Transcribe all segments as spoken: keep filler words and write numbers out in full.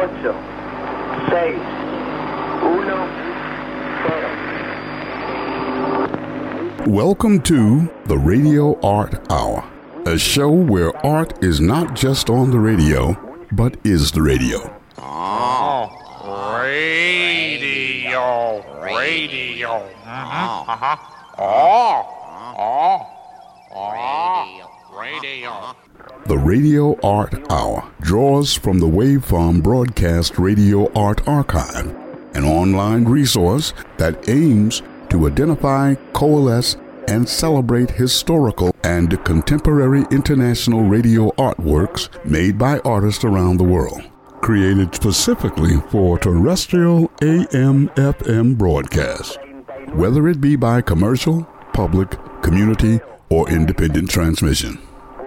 ocho, seis, uno, cero. Welcome to the Radio Art Hour, a show where art is not just on the radio, but is the radio. Oh, radio, radio. Uh-huh, uh-huh. Oh, oh, oh, radio. The Radio Art Hour draws from the Waveform Broadcast Radio Art Archive, an online resource that aims to identify, coalesce, and celebrate historical and contemporary international radio artworks made by artists around the world. Created specifically for terrestrial A M F M broadcast, whether it be by commercial, public, community, or independent transmission.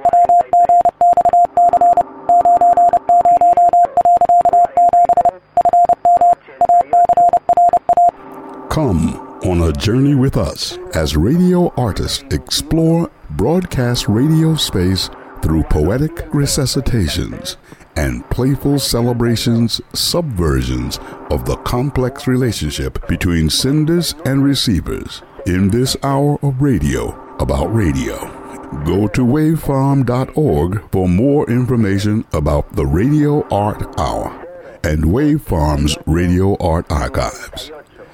Come on a journey with us as radio artists explore broadcast radio space through poetic resuscitations and playful celebrations, subversions of the complex relationship between senders and receivers in this hour of radio about radio. Go to waveform dot org for more information about the Radio Art Hour and Waveform's Radio Art Archives.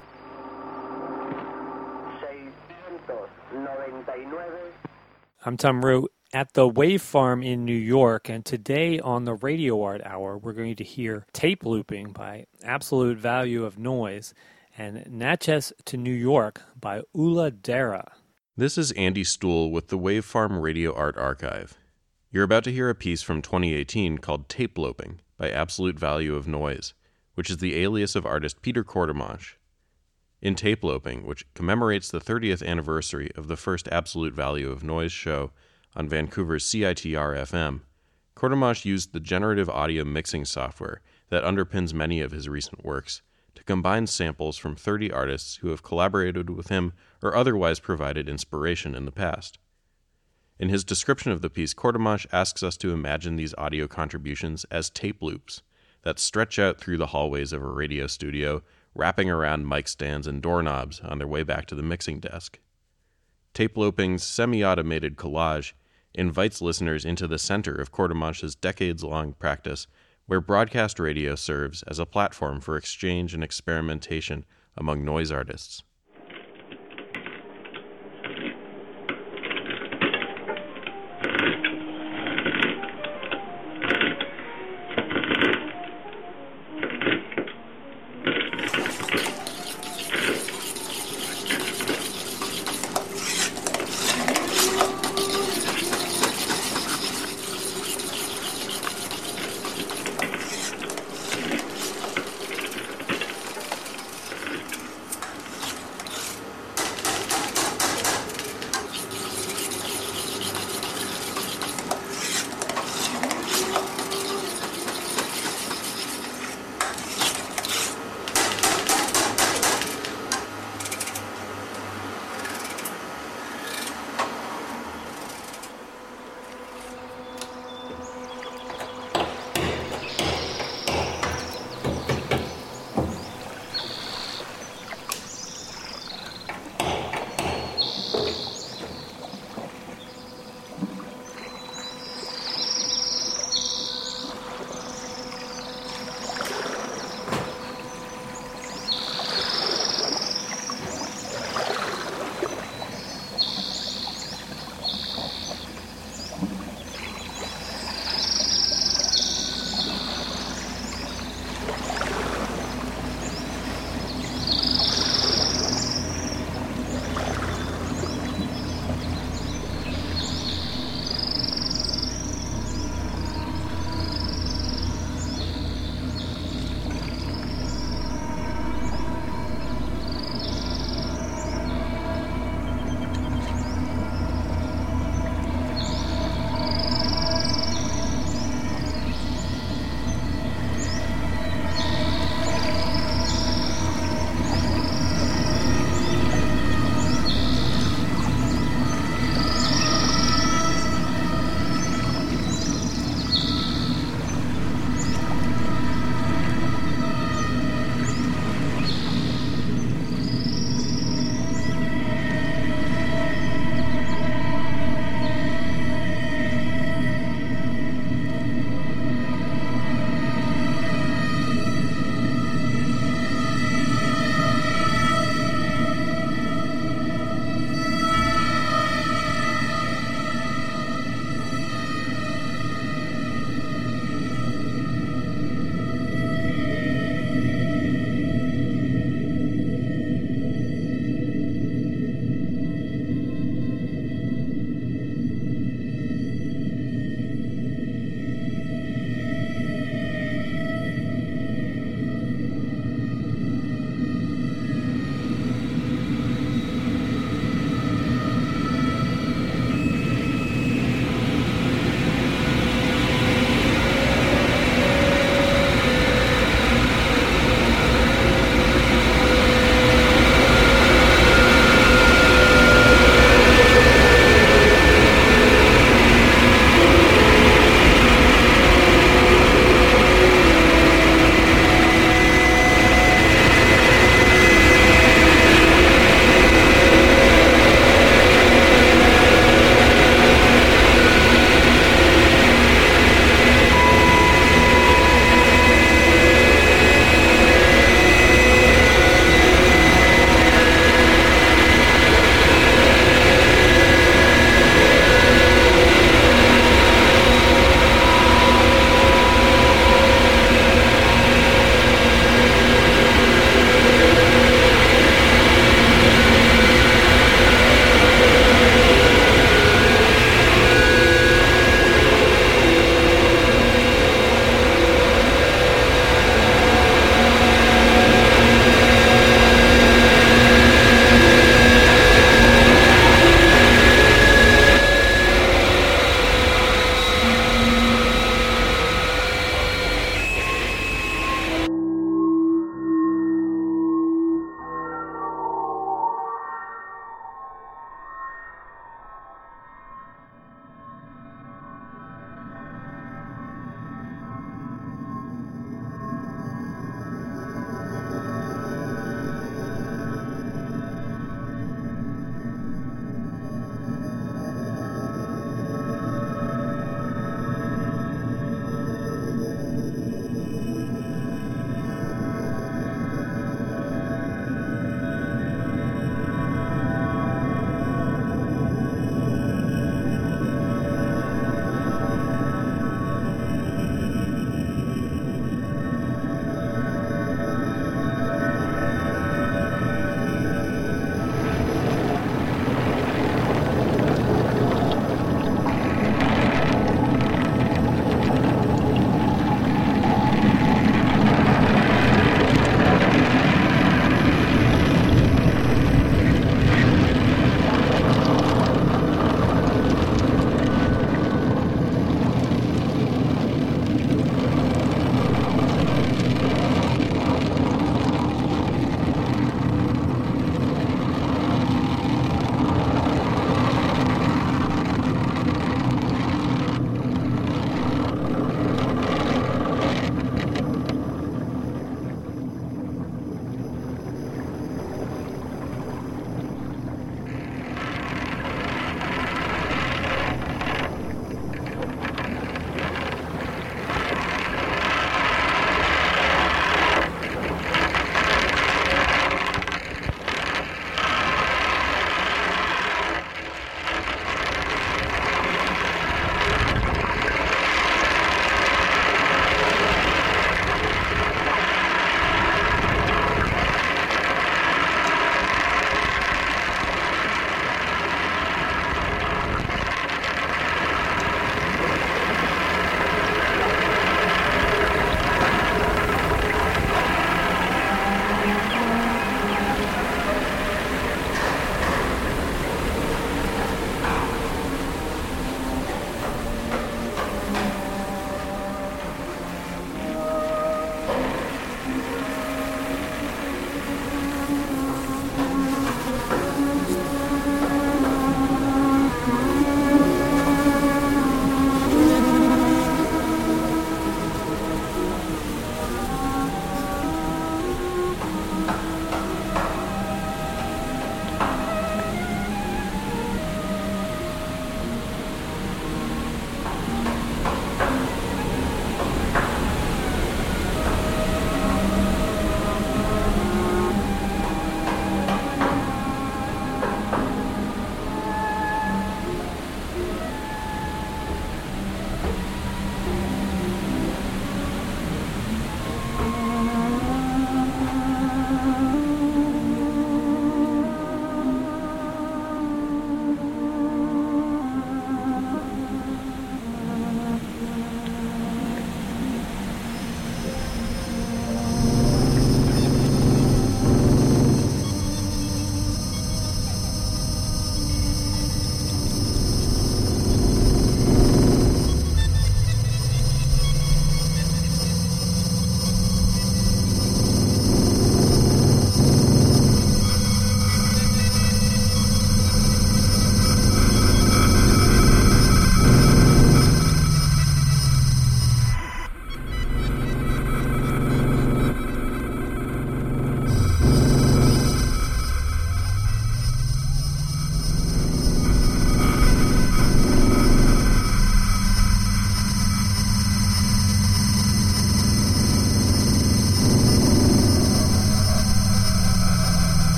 I'm Tom Rue at the Waveform in New York, and today on the Radio Art Hour, we're going to hear Tape Looping by Absolute Value of Noise and Natchez to New York by Ula Dara. This is Andy Stuhl with the Waveform Radio Art Archive. You're about to hear a piece from twenty eighteen called Tape Looping by Absolute Value of Noise, which is the alias of artist Peter Courtemanche. In Tape Looping, which commemorates the thirtieth anniversary of the first Absolute Value of Noise show on Vancouver's C I T R F M, Courtemanche used the generative audio mixing software that underpins many of his recent works to combine samples from thirty artists who have collaborated with him or otherwise provided inspiration in the past. In his description of the piece, Courtemanche asks us to imagine these audio contributions as tape loops that stretch out through the hallways of a radio studio, wrapping around mic stands and doorknobs on their way back to the mixing desk. Tape Looping's semi-automated collage invites listeners into the center of Courtemanche's decades-long practice, where broadcast radio serves as a platform for exchange and experimentation among noise artists.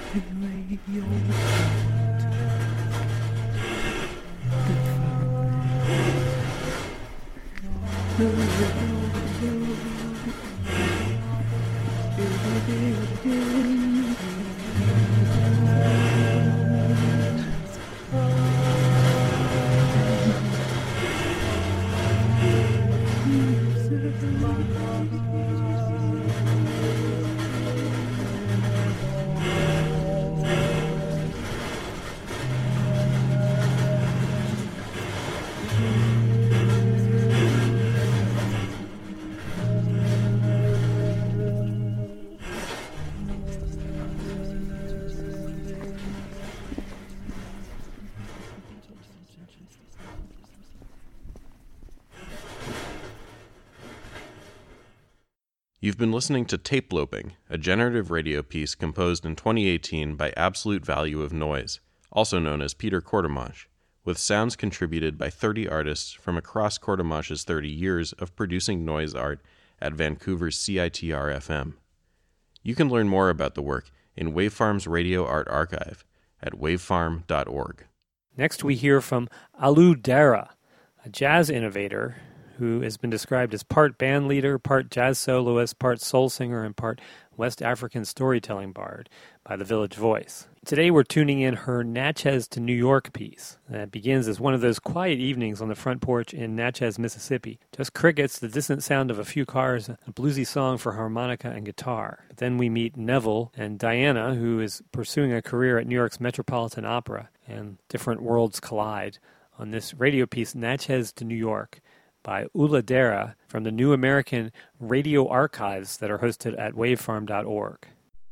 You've been listening to Tape Loping, a generative radio piece composed in twenty eighteen by Absolute Value of Noise, also known as Peter Courtemanche, with sounds contributed by thirty artists from across Courtemanche's thirty years of producing noise art at Vancouver's C I T R F M. You can learn more about the work in Wavefarm's Radio Art Archive at wavefarm dot org. Next we hear from Alou Dara, a jazz innovator who has been described as part band leader, part jazz soloist, part soul singer, and part West African storytelling bard by the Village Voice. Today we're tuning in her Natchez to New York piece that begins as one of those quiet evenings on the front porch in Natchez, Mississippi. Just crickets, the distant sound of a few cars, a bluesy song for harmonica and guitar. Then we meet Neville and Diana, who is pursuing a career at New York's Metropolitan Opera, and different worlds collide on this radio piece, Natchez to New York, by Ula Dara from the New American Radio Archives that are hosted at wavefarm dot org.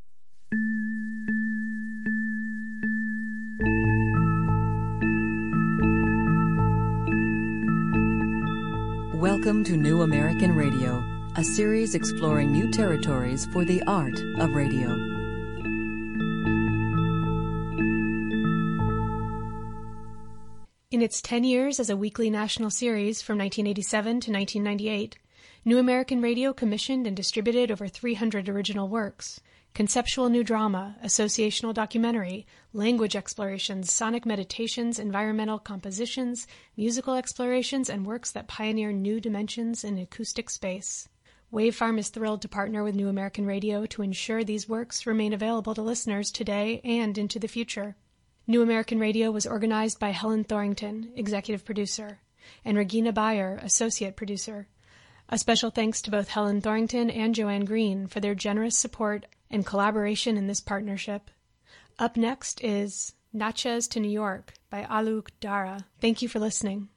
Welcome to New American Radio, a series exploring new territories for the art of radio. In its ten years as a weekly national series from nineteen eighty-seven to nineteen ninety-eight, New American Radio commissioned and distributed over three hundred original works: conceptual new drama, associational documentary, language explorations, sonic meditations, environmental compositions, musical explorations, and works that pioneer new dimensions in acoustic space. Wavefarm is thrilled to partner with New American Radio to ensure these works remain available to listeners today and into the future. New American Radio was organized by Helen Thorington, executive producer, and Regina Bayer, associate producer. A special thanks to both Helen Thorington and Joanne Green for their generous support and collaboration in this partnership. Up next is Natchez to New York by Alou Dara. Thank you for listening.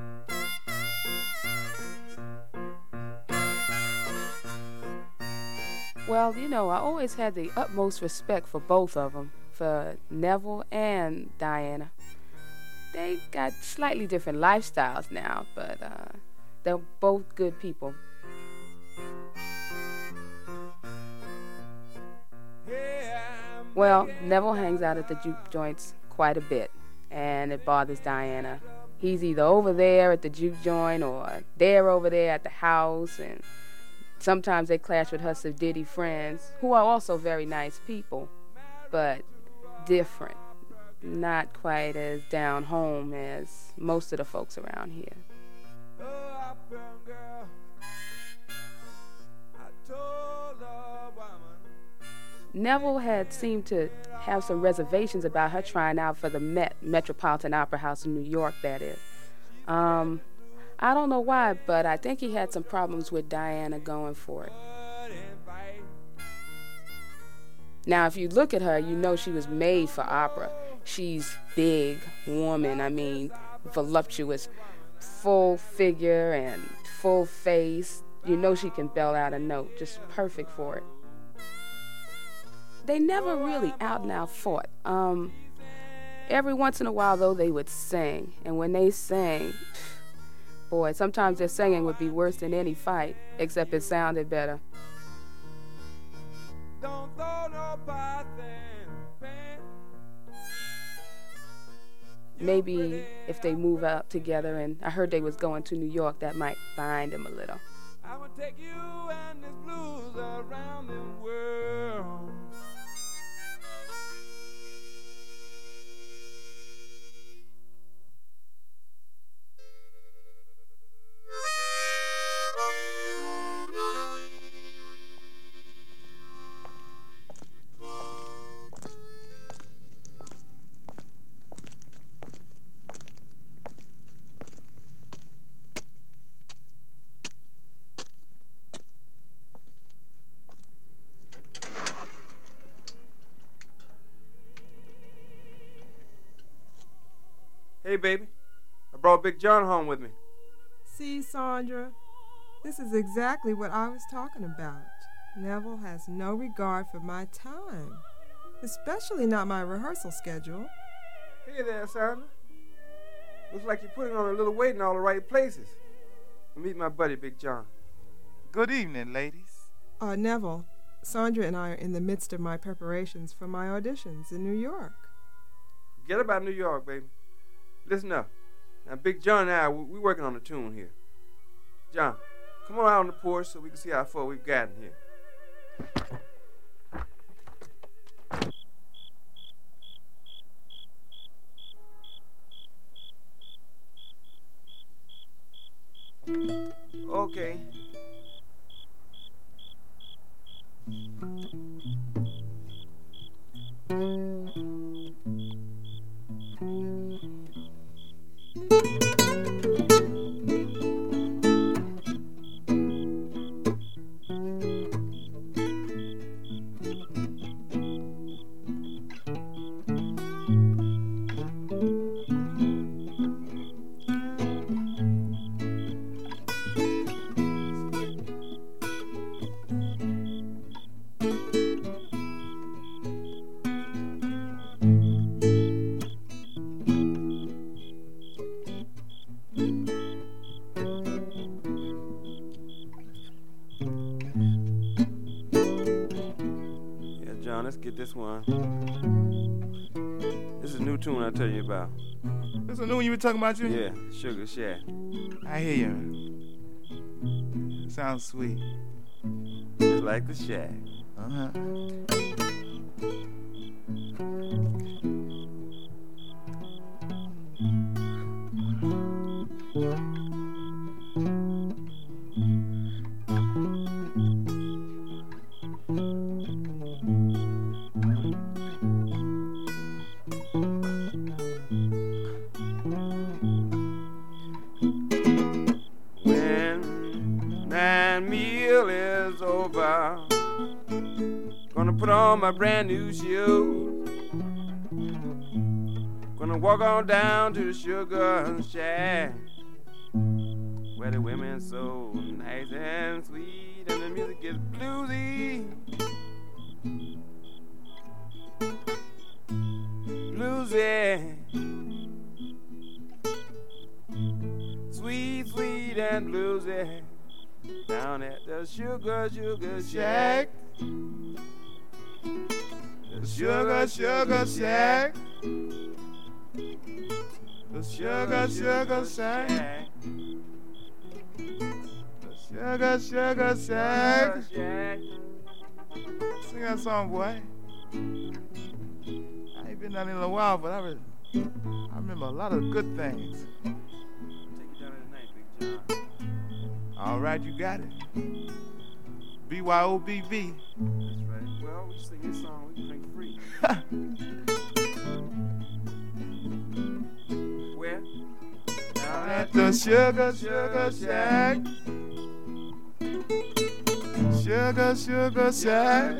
Well, you know, I always had the utmost respect for both of them, for Neville and Diana. They got slightly different lifestyles now, but uh, they're both good people. Well, Neville hangs out at the juke joints quite a bit, and it bothers Diana. He's either over there at the juke joint or they're over there at the house, and sometimes they clash with her Sadiddy friends, who are also very nice people, but different. Not quite as down home as most of the folks around here. Neville had seemed to have some reservations about her trying out for the Met, Metropolitan Opera House in New York, that is. Um, I don't know why, but I think he had some problems with Diana going for it. Now, if you look at her, you know she was made for opera. She's big woman, I mean, voluptuous, full figure and full face. You know she can belt out a note, just perfect for it. They never really out and out fought. Um, every once in a while, though, they would sing. And when they sang, boy, sometimes their singing would be worse than any fight, except it sounded better. Don't throw no Maybe if they move out together, and I heard they was going to New York, that might bind them a little. I would take you and this blues around the world. Hey, baby. I brought Big John home with me. See, Sandra, this is exactly what I was talking about. Neville has no regard for my time, especially not my rehearsal schedule. Hey there, Sandra. Looks like you're putting on a little weight in all the right places. Meet my buddy, Big John. Good evening, ladies. Uh, Neville, Sandra and I are in the midst of my preparations for my auditions in New York. Forget about New York, baby. Listen up. Now, Big John and I, we're working on a tune here. John, come on out on the porch so we can see how far we've gotten here. Okay. Let's get this one. This is a new tune I'll tell you about. This is a new one you were talking about, you? Yeah, Sugar Shack. I hear you. Sounds sweet. Just like the shack. Uh-huh. Put on my brand new shoes. Gonna walk on down to the Sugar Shack, where the women so nice and sweet and the music is bluesy. Bluesy. Sweet, sweet and bluesy. Down at the Sugar, Sugar Shack. The Sugar, Sugar Shack. The Sugar, Sugar Shack. The Sugar, Sugar Shack. Sing that song, boy. I ain't been down in a while, but I, re- I remember a lot of good things. Take you down tonight, Big John. All right, you got it. B Y O B B. That's right. Well, we sing this song, we can drink free. Where? Down At the Sugar, Sugar Shack. Sugar, Sugar Shack.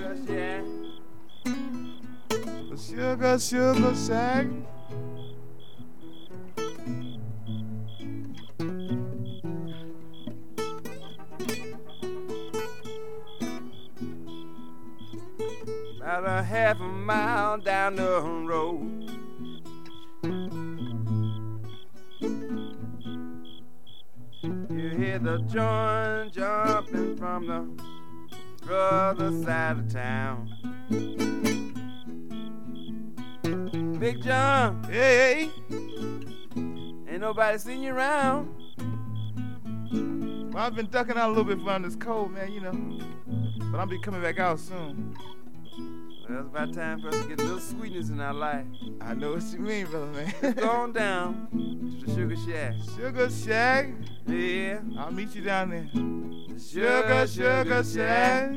The Sugar, Sugar Shack. About a half a mile down the road, you hear the joint jumping from the other side of town. Big John, hey, hey, ain't nobody seen you around. Well, I've been ducking out a little bit from this cold, man, you know, but I'll be coming back out soon. Well, it's about time for us to get a little sweetness in our life. I know what you mean, brother, man. Let's go on down to the Sugar Shack. Sugar Shack? Yeah. I'll meet you down there. The Sugar, Sugar Shack.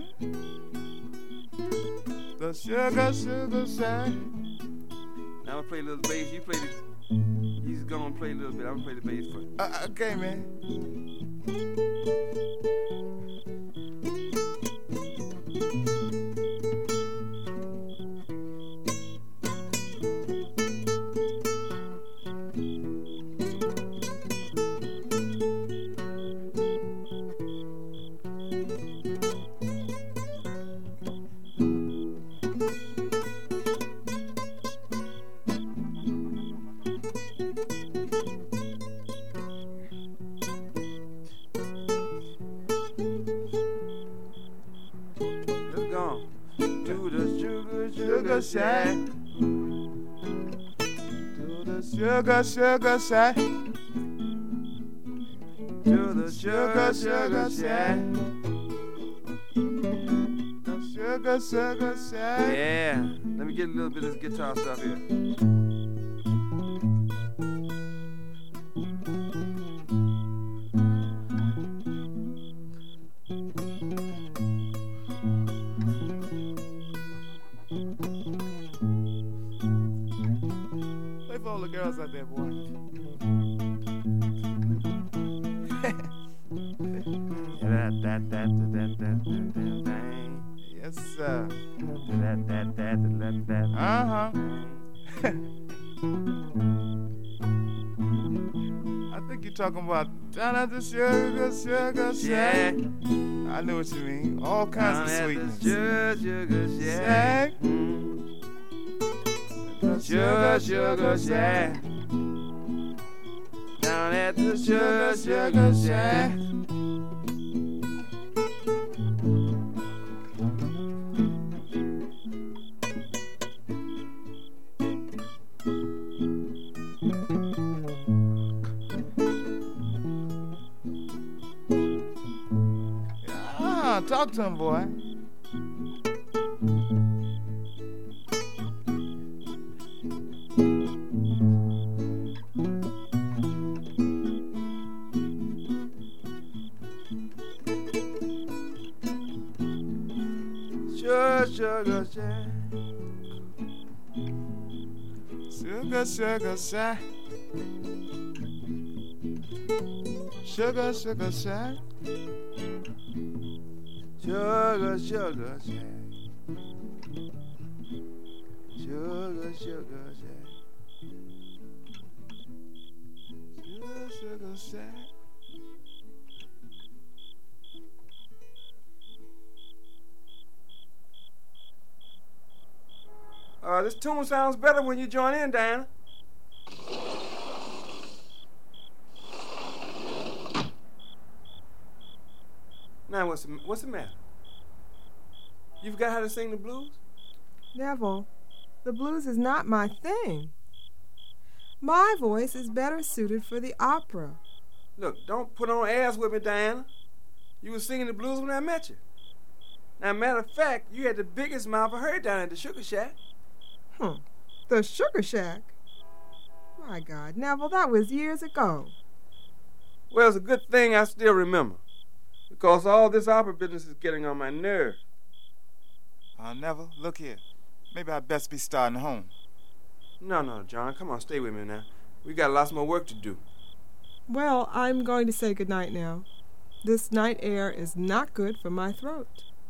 The Sugar, Sugar Shack. Now I'm gonna play a little bass. You play the. You just gonna play a little bit. I'm gonna play the bass first. Uh, okay, man. sugar shack. To the sugar, sugar shack. To the sugar, sugar shack. The sugar, sugar shack. Yeah, let me get a little bit of this guitar stuff here. Play for all the girls out there, boy. that, that, that, that, that, that, yes, sir. That, that, that, that, that. Uh-huh. I think you're talking about down at the sugar, sugar shack. I know what you mean. All kinds down of sweetness. Sugar, sugar shack. Sugar, sugar shack. Down at the sugar, sugar shack. Ah, talk to him, boy. Sugar, sugar shack. Sugar, sugar shack. Sugar, sugar shack. Sugar, sugar shack. Sugar, sugar shack. Sugar, sugar shack. Uh, this tune sounds better when you join in, Diana. Now, what's the, what's the matter? You forgot how to sing the blues? Neville, the blues is not my thing. My voice is better suited for the opera. Look, don't put on airs with me, Diana. You were singing the blues when I met you. Now, matter of fact, you had the biggest mouth I heard down at the Sugar Shack. Hmm. The Sugar Shack? My God, Neville, that was years ago. Well, it's a good thing I still remember. Because all this opera business is getting on my nerves. Uh, Neville, look here. Maybe I'd best be starting home. No, no, John, come on, stay with me now. We got lots more work to do. Well, I'm going to say goodnight now. This night air is not good for my throat.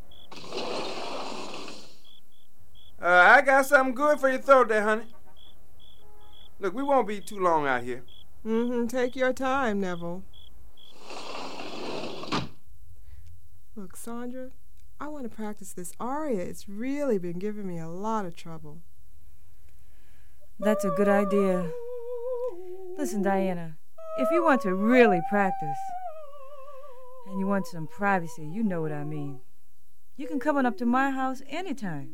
Uh, I got something good for your throat there, honey. Look, we won't be too long out here. Mm-hmm. Take your time, Neville. Look, Sandra, I want to practice this aria. It's really been giving me a lot of trouble. That's a good idea. Listen, Diana, if you want to really practice and you want some privacy, you know what I mean, you can come on up to my house anytime.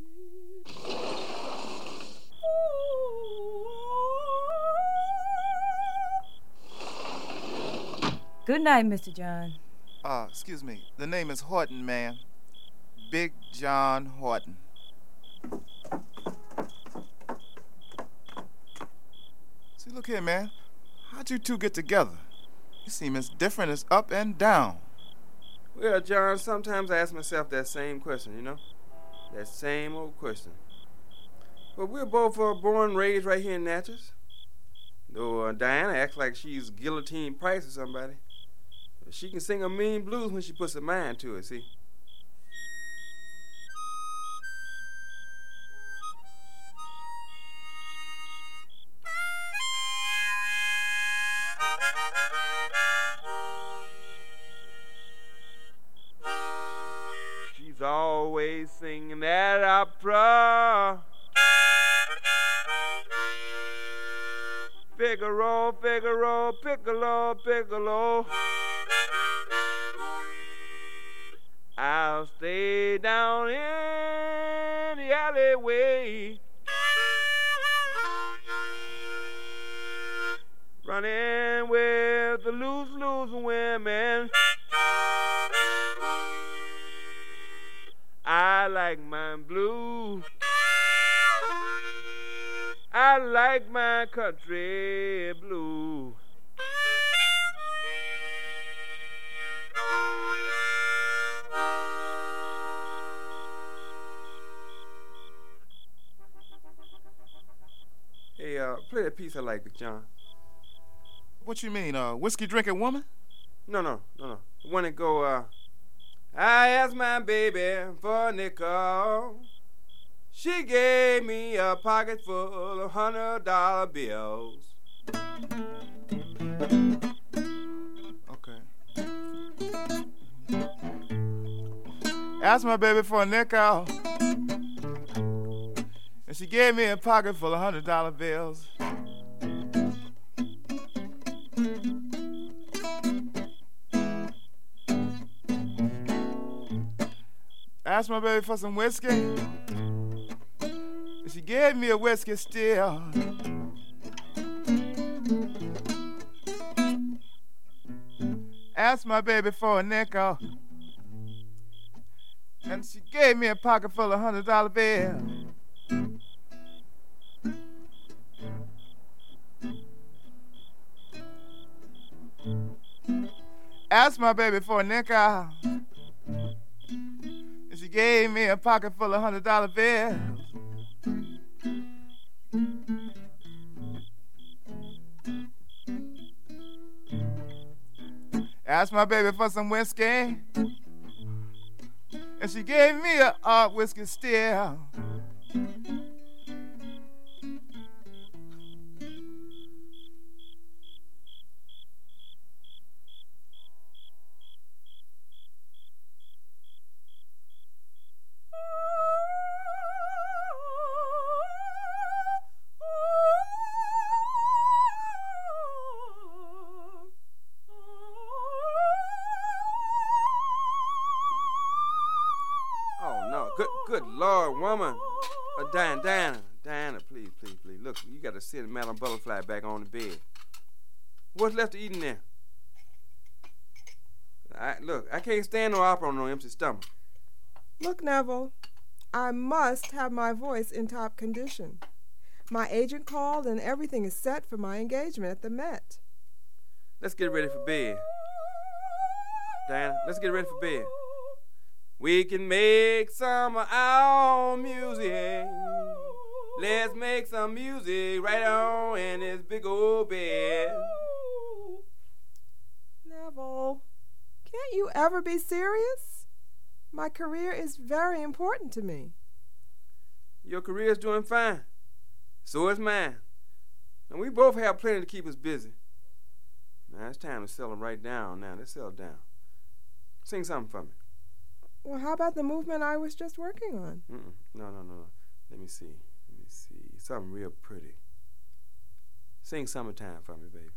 Good night, Mister John. Uh, excuse me. The name is Horton, ma'am. Big John Horton. See, look here, man. How'd you two get together? You seem as different as up and down. Well, John, sometimes I ask myself that same question, you know? That same old question. But we're both uh, born and raised right here in Natchez. Though uh, Diana acts like she's Guillotine Price or somebody. She can sing a mean blues when she puts her mind to it, see? She's always singing that opera. Figaro, Figaro, Piccolo, Piccolo. I'll stay down in the alleyway running with the loose, loose women. I like mine blue. I like my country blue. Hey, uh, play that piece I like, John. What you mean, uh, whiskey drinking woman? No, no, no, no. The one that go, uh, I asked my baby for a nickel. She gave me a pocket full of hundred dollar bills. Okay. Asked my baby for a nickel, and she gave me a pocket full of hundred dollar bills. Asked my baby for some whiskey, and she gave me a whiskey still. Asked my baby for a nickel, and she gave me a pocket full of hundred dollar bills. Asked my baby for a nickel, and she gave me a pocket full of hundred dollar bills. Asked my baby for some whiskey, and she gave me a uh, whiskey still. Good Lord, woman. Uh, Diana, Diana, Diana, please, please, please. Look, you got to sit Madam Butterfly back on the bed. What's left to eat in there? I, look, I can't stand no opera on no empty stomach. Look, Neville, I must have my voice in top condition. My agent called and everything is set for my engagement at the Met. Let's get ready for bed. Diana, let's get ready for bed. We can make some of our music. Let's make some music right on in this big old bed. Neville, can't you ever be serious? My career is very important to me. Your career is doing fine. So is mine. And we both have plenty to keep us busy. Now it's time to settle right down now. Let's settle down. Sing something for me. Well, how about the movement I was just working on? Mm-mm. No, no, no. Let me see. Let me see. Something real pretty. Sing Summertime for me, baby.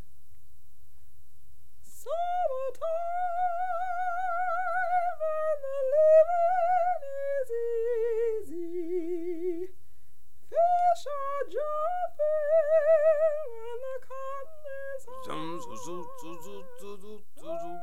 Summertime and the living is easy. Fish are jumping and the cotton is high. Zum, zu, zu, zu, zu, zu, zu, zu.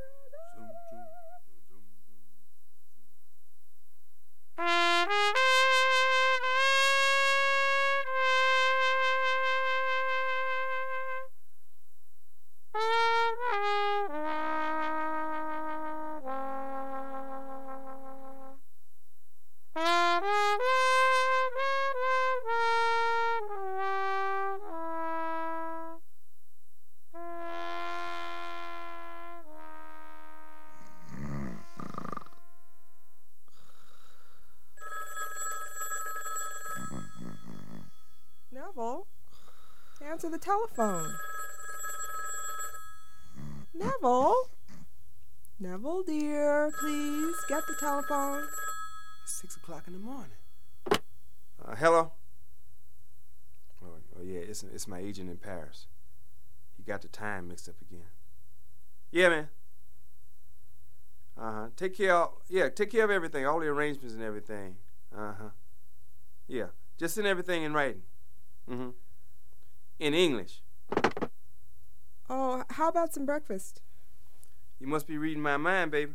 Neville, answer the telephone. Neville? Neville, dear, please get the telephone. It's six o'clock in the morning. Uh, hello? Oh, oh yeah, it's, it's my agent in Paris. He got the time mixed up again. Yeah, man. Uh-huh. Take care of, yeah, take care of everything, all the arrangements and everything. Uh-huh. Yeah, just send everything in writing. Mm-hmm. In English. Oh, how about some breakfast? You must be reading my mind, baby.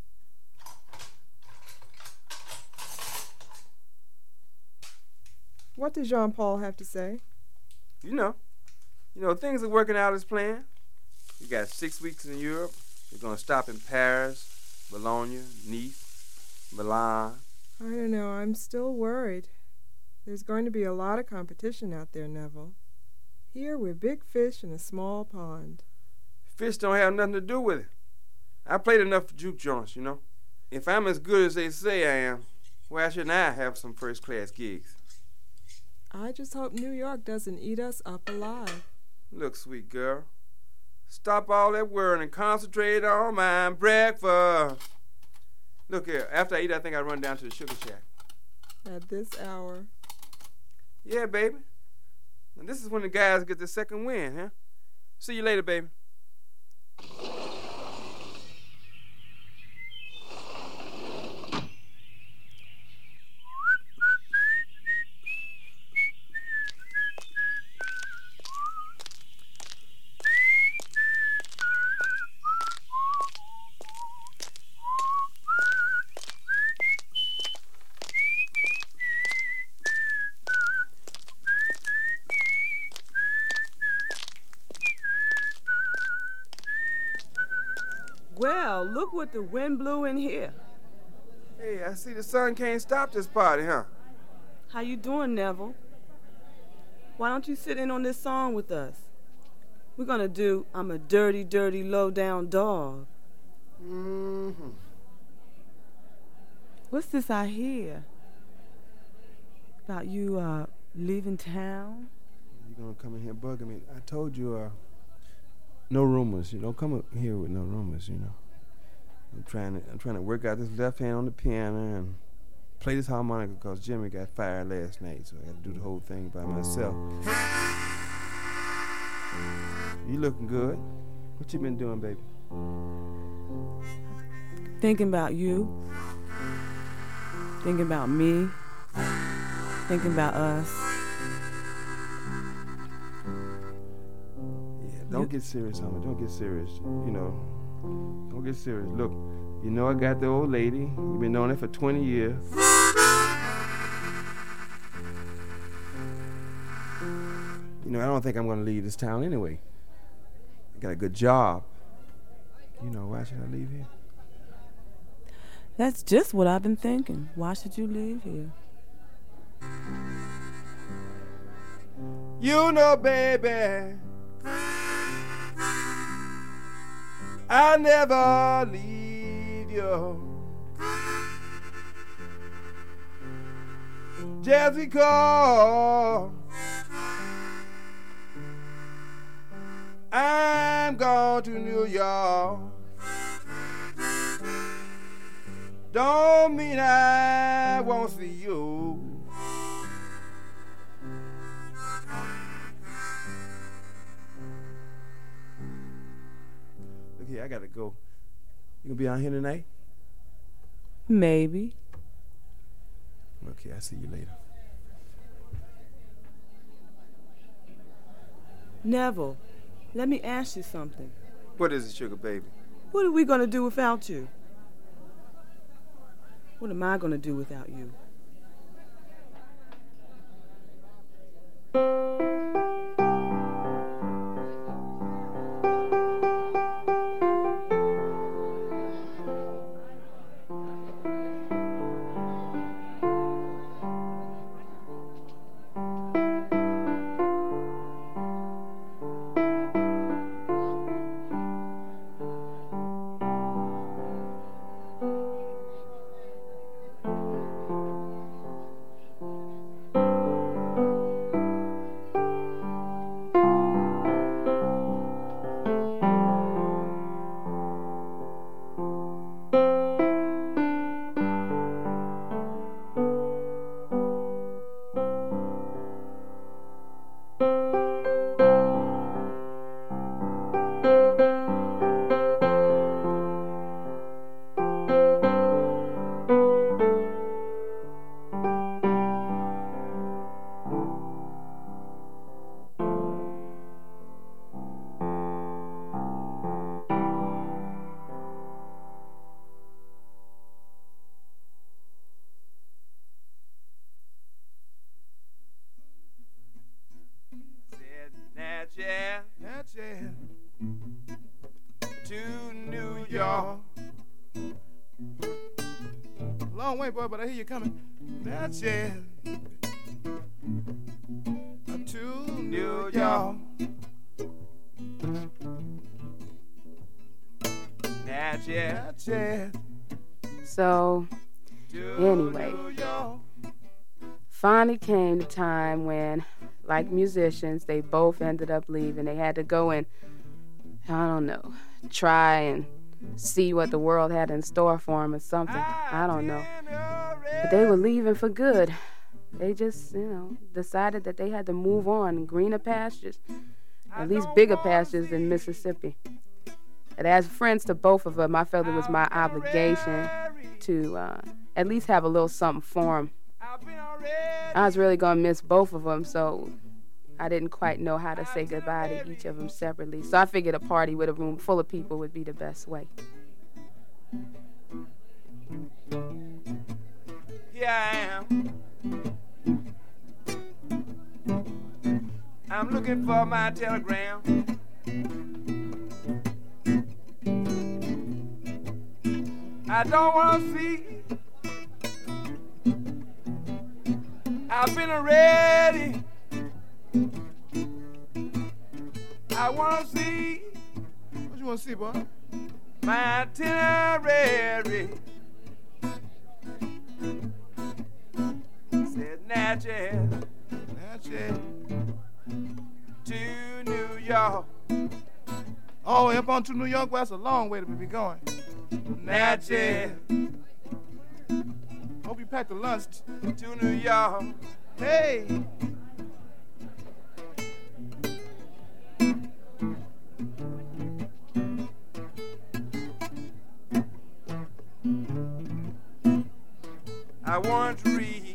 What does Jean-Paul have to say? You know. You know, things are working out as planned. You got six weeks in Europe. You're going to stop in Paris, Bologna, Nice, Milan. I don't know. I'm still worried. There's going to be a lot of competition out there, Neville. Here we're big fish in a small pond. Fish don't have nothing to do with it. I played enough for juke joints, you know. If I'm as good as they say I am, why shouldn't I have some first-class gigs? I just hope New York doesn't eat us up alive. Look, sweet girl, stop all that worrying and concentrate on my breakfast. Look here, after I eat, I think I'll run down to the sugar shack. At this hour? Yeah, baby. And this is when the guys get the second win, huh? See you later, baby. Well, look what the wind blew in here. Hey, I see the sun can't stop this party, huh? How you doing, Neville? Why don't you sit in on this song with us? We're gonna do I'm a Dirty, Dirty, Low-Down Dog. Mm-hmm. What's this I hear? About you, uh, leaving town? You gonna come in here bugging me? I told you, uh, no rumors. You don't come up here with no rumors, you know. I'm trying to I'm trying to work out this left hand on the piano and play this harmonica because Jimmy got fired last night, so I got to do the whole thing by myself. You looking good. What you been doing, baby? Thinking about you. Thinking about me. Thinking about us. Yeah, don't get serious, homie. Don't get serious. You know, don't get serious. Look, you know I got the old lady. You've been knowing her for twenty years. You know, I don't think I'm going to leave this town anyway. I got a good job. You know, why should I leave here? That's just what I've been thinking. Why should you leave here? You know, baby, I never leave you. Just because I'm going to New York don't mean I won't see you. Look here, I gotta go. You gonna be out here tonight? Maybe. Okay, I'll see you later. Neville, let me ask you something. What is it, sugar baby? What are we gonna do without you? What am I gonna do without you? long way, boy, but I hear you coming. That's it. To New York. That's it. That's it. So, anyway, finally came the time when, like musicians, they both ended up leaving. They had to go and, I don't know, try and see what the world had in store for them or something. I don't know. But they were leaving for good. They just, you know, decided that they had to move on, greener pastures, at least bigger pastures than Mississippi. And as friends to both of them, I felt it was my obligation to uh, at least have a little something for them. I was really going to miss both of them, so I didn't quite know how to say goodbye to each of them separately. So I figured a party with a room full of people would be the best way. Here I am. I'm looking for my telegram. I don't want to see. I've been ready. I want to see. What you want to see, boy? My itinerary. Said Natchez, Natchez to New York. Oh, up on to New York, well, that's a long way to be going. Natchez. Hope you packed the lunch to New York. Hey. I want to read.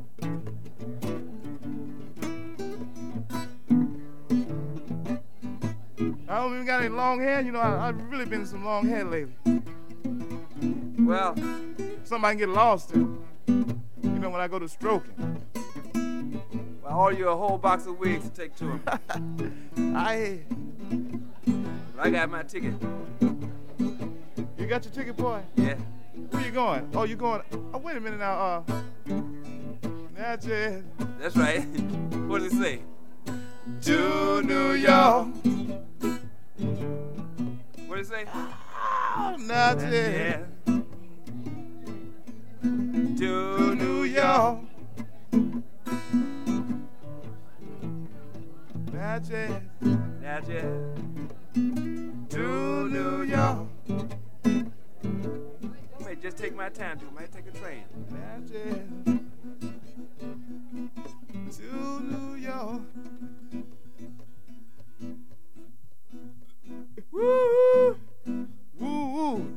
I don't even got any long hair. You know, I, I've really been in some long hair lately. Well, somebody can get lost in. You know, when I go to stroking. I'll order you a whole box of wigs to take to him. I I got my ticket. You got your ticket, boy? Yeah. Where you going? Oh, you going? Oh, wait a minute now. Uh, Natchez. That's right. What does it say? To New York. What does it say? Oh, Natchez. To New York. Natchez. Natchez. To New York. I may just take my time to. I might take a train. Natchez. To New York. Woo! Woo!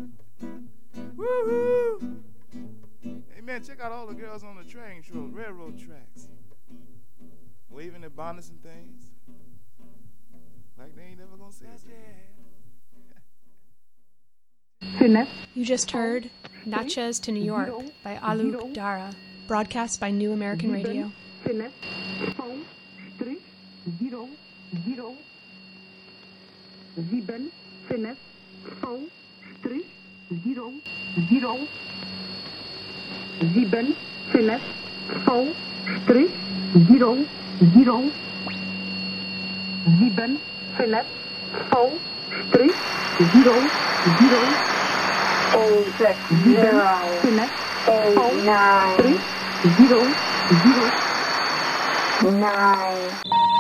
Woo! Hey man, check out all the girls on the train, railroad tracks, waving their bonnets and things, like they ain't never gonna see us again. You just heard Natchez to New York by Alok Dara, broadcast by New American Radio. Sieben, fünf, V, Strich, zero, zero. Sieben, fünf, V, Strich, zero, zero. Sieben, fünf, V, Strich, zero, zero. Eight, six, zero, fünf, V, Strich, zero, zero. Nine.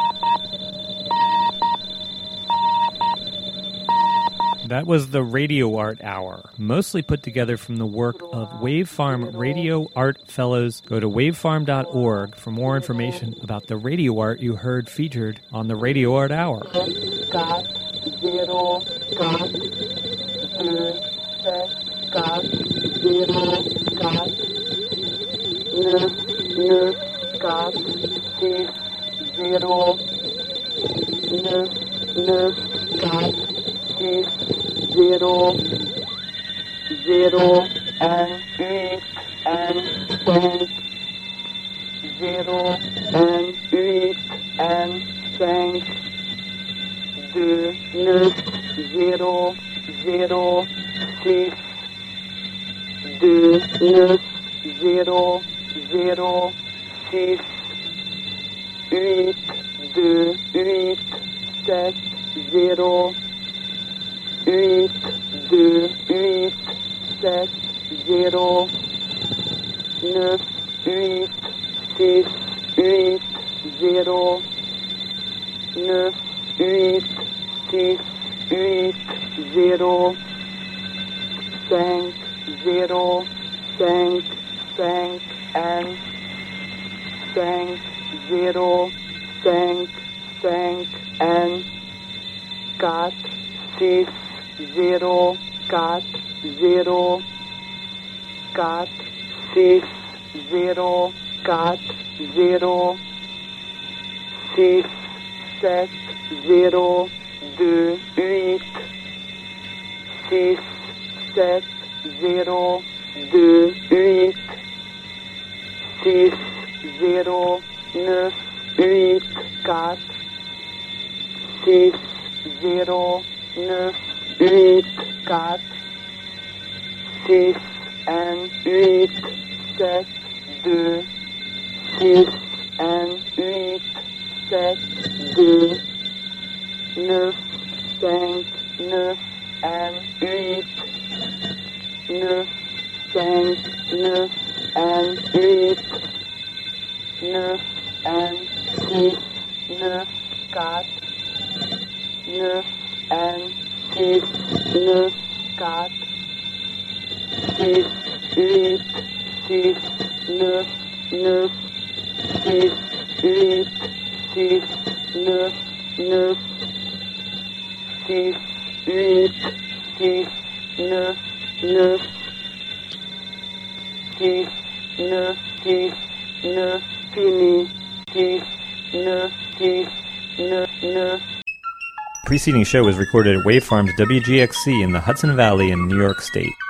That was the Radio Art Hour, mostly put together from the work of Wave Farm Radio Art Fellows. Go to wave farm dot org for more information about the radio art you heard featured on the Radio Art Hour. Got zero, got two, six, got zero, got neuf, got six, zero, neuf, neuf, got six. Zero, zero, and eight, and cinq. Zero, and eight, and cinq. Deux, neuf, zero, zero, six. deux, neuf, zéro, zéro, six, huit, deux, huit, sept, zéro, huit, deux, huit, sept, zéro, neuf, huit, six, huit, zéro, neuf, huit, six, huit, zéro, cinq, zéro, cinq, cinq, un, cinq, zéro, cinq, cinq, un, quatre, six, zéro, quatre, zéro, quatre, six, zéro, quatre, zéro, six, sept, zéro, deux, huit, six, sept, zéro, deux, huit, six, zéro, neuf, huit, quatre, six, zéro, neuf, huit, quatre, six, un, huit, sept, deux, six, un, huit, sept, deux, neuf, cinq, neuf, un, huit, neuf, cinq, neuf, un, huit, neuf, un, six, neuf, quatre, neuf, un, six, neuf, quatre, six, huit, six, neuf, neuf, six, huit, six, neuf, neuf, six, huit, six, neuf, neuf, six, neuf, six, neuf, fini, six, neuf, six, neuf, neuf. The preceding show was recorded at Wavefarm's W G X C in the Hudson Valley in New York State.